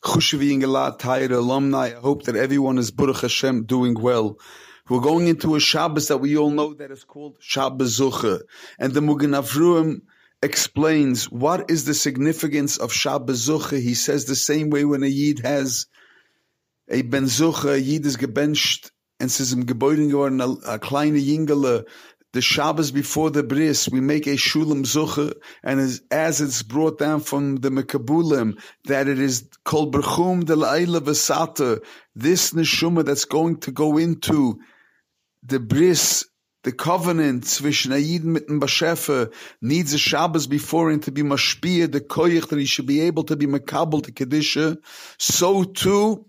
Chushevi Ingelat Taira alumni. I hope that everyone is Baruch Hashem doing well. We're going into a Shabbos that we all know that is called Shabbos Zucha. And the Magen Avruim explains what is the significance of Shabbos Zucha. He says the same way when a Yid has a Ben Zucha, a Yid is gebencht and says im Gebäuden geworden, a kleine Jingele, the Shabbos before the bris, we make a shulam zucha, and as it's brought down from the Mekabulim, that it is kol berchum de la'ila v'sata, this neshuma that's going to go into the bris, the covenant, zwischen Ayid mit dem Bashefer, needs a Shabbos before him to be mashpiyah, the koyach, that he should be able to be makabel, the kedisha. So too,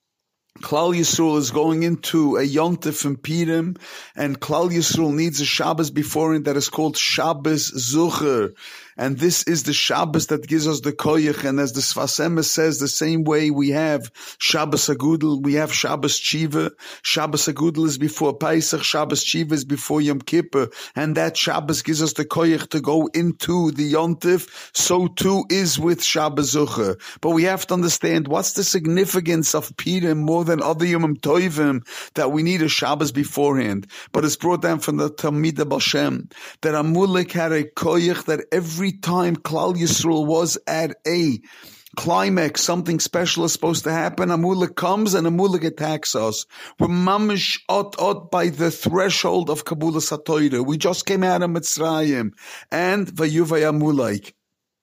Klal Yisrael is going into a Yontif and Purim, and Klal Yisrael needs a Shabbos before it that is called Shabbos Zucher. And this is the Shabbos that gives us the koyach. And as the Sfas Emes says, the same way we have Shabbos Agudel, we have Shabbos Chiva. Shabbos Agudel is before Pesach, Shabbos Chiva is before Yom Kippur. And that Shabbos gives us the koyach to go into the Yontif. So too is with Shabbos Zucher. But we have to understand what's the significance of Purim more than other Yomim Tovim, that we need a Shabbos beforehand. But it's brought down from the Talmid Baal Shem that Amalek had a koyach that every time Klal Yisrael was at a climax, something special is supposed to happen, Amalek comes and Amalek attacks us. We're mamish ot by the threshold of Kabbalah Satoira. We just came out of Mitzrayim, and Vayuvay Amalek.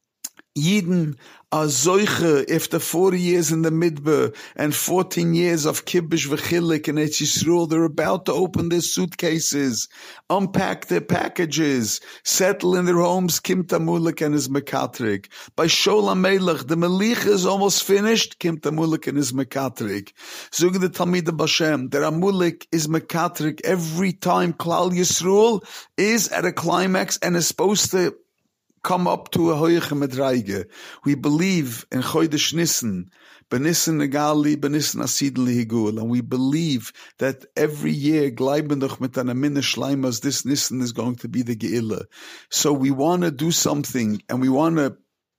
Yidden are zoiche after 40 years in the Midbar and 14 years of Kibbush v'chilik and Eretz Yisrael. They're about to open their suitcases, unpack their packages, settle in their homes. Kimt Amalek and his Mekatrik. By Shol HaMelech, the Melich is almost finished. Kimt Amalek and his Mekatrik. Zog the Talmid Baal Shem, that Amalek is Mekatrik every time Klal Yisrael is at a climax and is supposed to come up to a hoiche medreige. We believe in Chodesh Nissen, Benissen Negali, Benissen Asidin Lihigul, and we believe that every year, Gleibendoch mit einer Minne Schleimas, this Nissen is going to be the Geila. So we want to do something, and we want to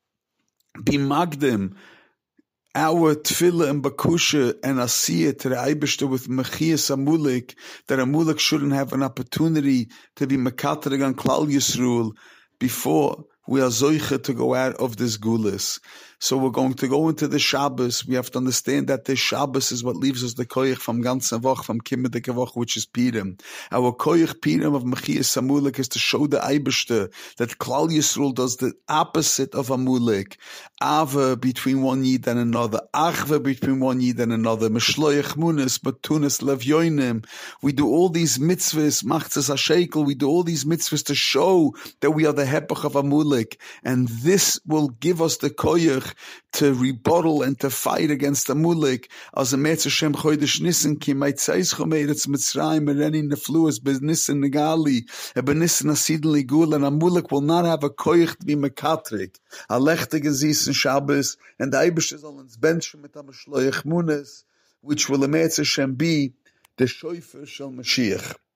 be Magdim, our tefillah and bakusha and asiyah to the Eibishter with Mechias Amalek, that Amalek shouldn't have an opportunity to be Mekatrig on Klal Yisrael before we are zoiche to go out of this gulis. So we're going to go into the Shabbos. We have to understand that the Shabbos is what leaves us the koyach from ganzen Woch, from Kimmedike Woch, which is Purim. Our koyach Purim of Mechias Amalek is to show the Eibishter that Klal Yisrael does the opposite of Amalek. Ava between one Yid and another. Achva between one Yid and another. Meshloyach Munis, Batunis Levyoinim. We do all these mitzvahs, Machzas HaShekel. We do all these mitzvahs to show that we are the hepach of Amalek. And this will give us the koyach to rebuttal and to fight against Amalek. As a Metz Hashem Chodesh Nissen, ki maitzais chomeretz Mitzrayim, ereni nefluas b'nissen negali, b'nissen asidin ligul, and Amalek will not have a koyach to be mekatrik. Alechte gezisen Shabbos, and the Eibush is on its bench mit Amashloich Munes, which will a Metz Hashem be the Shoifer Shel Mashiach.